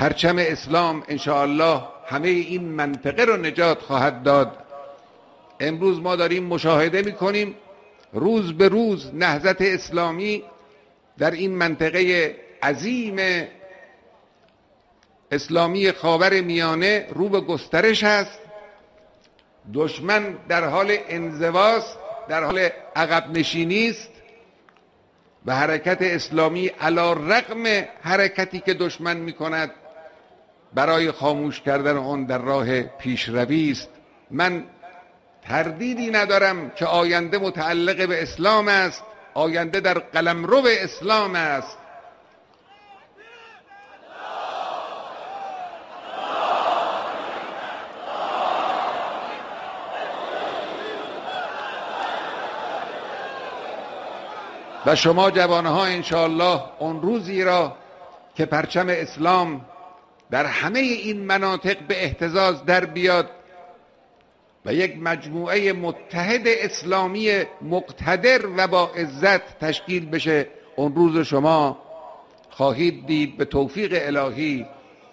پرچم اسلام انشاءالله همه این منطقه رو نجات خواهد داد. امروز ما داریم مشاهده میکنیم روز به روز نهضت اسلامی در این منطقه عظیم اسلامی خاور میانه رو به گسترش است. دشمن در حال انزواست، در حال عقب نشینی است و حرکت اسلامی علی رغم حرکتی که دشمن میکند برای خاموش کردن آن در راه پیشروی است. من تردیدی ندارم که آینده متعلق به اسلام است، آینده در قلمرو اسلام است. و شما جوانها انشاءالله اون روزی را که پرچم اسلام در همه این مناطق به اهتزاز در بیاد و یک مجموعه متحد اسلامی مقتدر و با عزت تشکیل بشه، اون روز شما خواهید دید به توفیق الهی